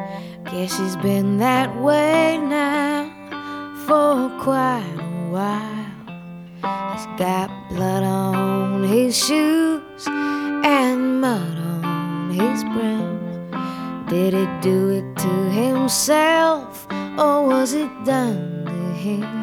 Guess he's been that way now for quite a while. He's got blood on his shoes and mud on his brim. Did he do it to himself, or was it done to him?